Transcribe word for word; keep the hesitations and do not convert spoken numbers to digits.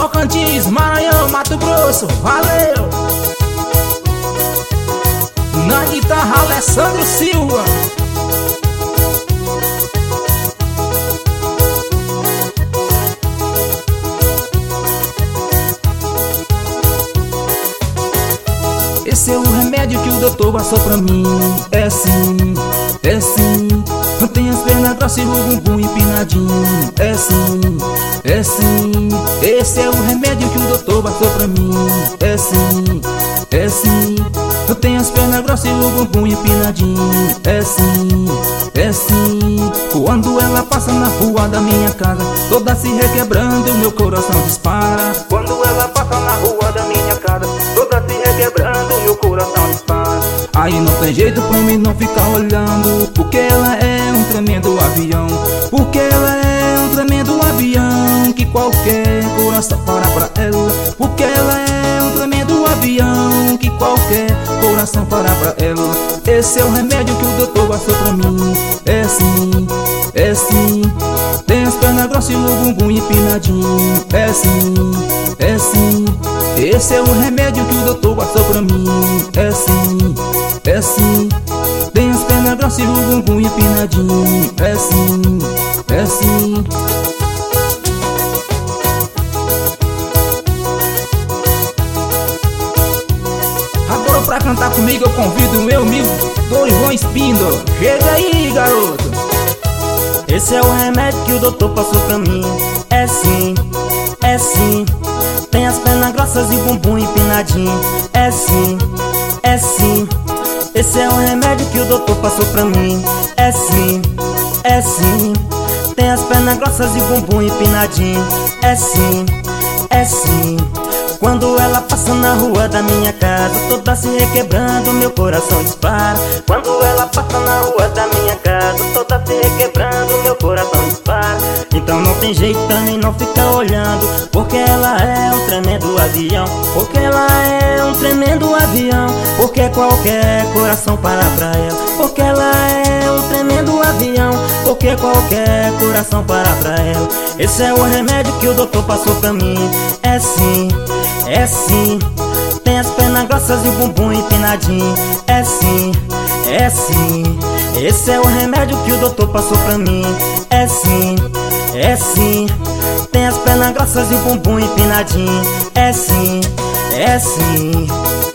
Tocantins, Maranhão, Mato Grosso, valeu! Na guitarra, Alessandro Silva. Esse é o remédio que o doutor passou pra mim. É sim, é sim. Não tem as pernas grossas e o bumbum empinadinho. É sim, é sim. Esse é o remédio que o doutor passou pra mim. É sim, é sim. Não tem as pernas grossas e o bumbum empinadinho. É sim, é sim. Quando ela passa na rua da minha casa, toda se requebrando, meu coração dispara. Quando ela passa na rua da minha casa, toda se requebrando, meu coração dispara. Aí não tem jeito pra mim não ficar olhando, porque ela é um tremendo avião. Porque ela é um tremendo avião, que qualquer coração para pra ela. Porque ela é um tremendo avião, que qualquer coração para pra ela. Esse é o remédio que o doutor passou pra mim. É sim, é sim. Tem as pernas grossas e o bumbum empinadinho. É sim, é sim. Esse é o remédio que o doutor passou pra mim. É sim, é sim. Tem as pernas grossas e o bumbum empinadinho. É sim, é sim. Agora pra cantar comigo eu convido o meu amigo Dorival Espíndola. Chega aí, garoto. Esse é o remédio que o doutor passou pra mim. É sim, é sim. Tem as pernas grossas e o bumbum empinadinho. É sim, é sim. Esse é o remédio que o doutor passou pra mim. É sim, é sim. Tem as pernas grossas e o bumbum empinadinho. É sim, é sim. Quando ela passa na rua da minha casa, toda se requebrando, meu coração dispara. Quando ela passa na rua da minha casa, toda se requebrando, meu coração dispara. Então não tem jeito também não ficar olhando, porque ela é um tremendo avião. Porque ela é um tremendo avião, porque qualquer coração para pra ela. Porque ela é um tremendo avião, porque qualquer coração para pra ela. Esse é o remédio que o doutor passou pra mim. É sim, é sim. Tem as pernas grossas e o bumbum empinadinho. É sim, é sim. Esse é o remédio que o doutor passou pra mim. É sim, é sim. Tem as pernas grossas e o bumbum empinadinho. É sim, é sim.